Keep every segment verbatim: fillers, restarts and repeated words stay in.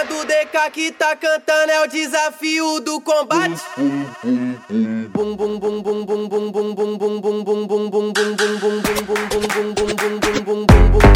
do D K que tá cantando é o desafio do combate. Bum bum bum bum bum bum bum bum bum bum bum bum bum bum bum bum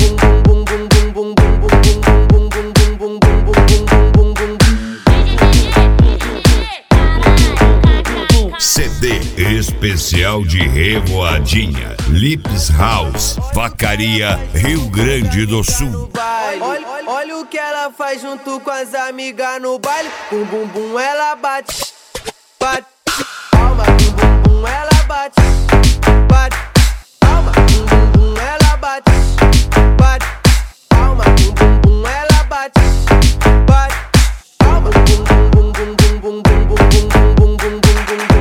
C D especial de Revoadinha, Lips House, Vacaria, Rio Grande do Sul. Olha, olha o que ela faz junto com as amigas no baile. Bum bum bum, ela bate, bate, palma, bum bum bum, ela bate, bate, palma, bum bum bum, ela bate, bate, palma, bum bum bum, ela bate, bate, palma, bum bum bum bum bum bum bum bum bum bum bum.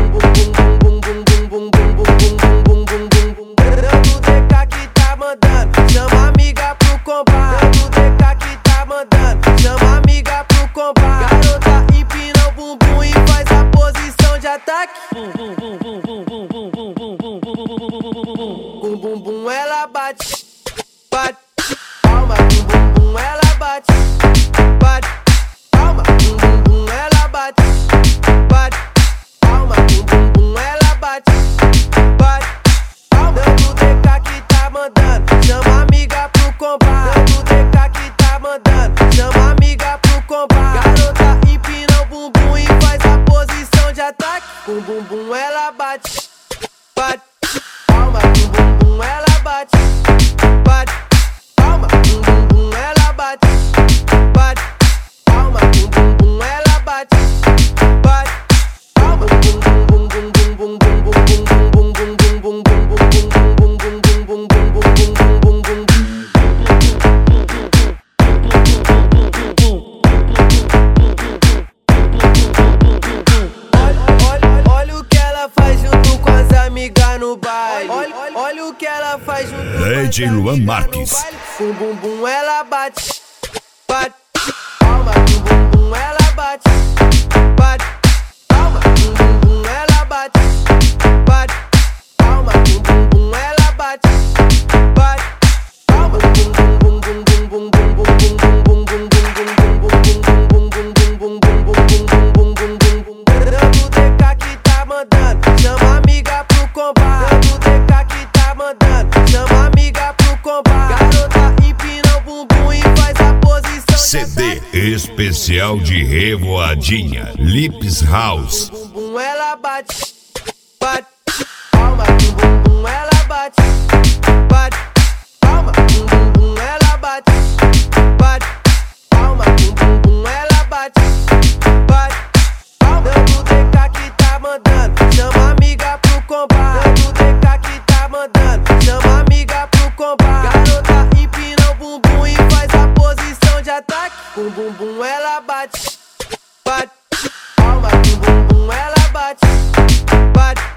Chama amiga pro combate. O D K que tá mandando, chama amiga pro combate. Garota empina o bumbum e faz a posição de ataque. Bum bum bum bum bum bum bum bum bum bum bum. Bum bum bum, ela bate, bate, palma, bum bum bum, ela bate, bate, palma, bum bum bum, ela bate, bate, palma, bum bum bum, ela bate, bate, palma. O D K que tá mandando, chama amiga pro combate. O D K que tá mandando, chama amiga pro combate. Garota empina o bumbum e faz a posição de ataque. Bum bum bum, ela bate, bate, palma, bum bum bum, ela bate, bate, palma, bum bum bum, ela bate, bate, palma, bum bum bum, ela bate, bate, palma, bum bum bum bum bum bum bum bum bum bum bum bum bum. Olha o que ela faz junto com as amigas no baile. Olha o que ela faz junto com as D J Luan Marques. Bum bum bum, ela bate, bate, palma, bum bum bum, ela bate, bate, palma, bum bum bum, ela bate, bate, palma, bum bum bum, ela bate, bate, palma, bum bum bum bum bum bum bum bum bum bum bum bum. O D K que tá mandando, chama amiga pro combate. O D K que tá mandando, chama amiga pro combate. Garota empina o bumbum e faz a posição. C D especial de Revoadinha, Lips House. Bum bum bum, ela bate, bate, palma, bum bum bum, ela bate, bate, palma, bum bum bum, ela bate, bate, palma, bum bum bum, ela bate, bate, palma. O D K que tá mandando, chama amiga pro combate. O D K que tá mandando, chama amiga pro combate. Garota empina o bumbum e faz a posição de ataque. Bum bum bum, ela bate, bate, palma, bum bum bum, ela bate, bate.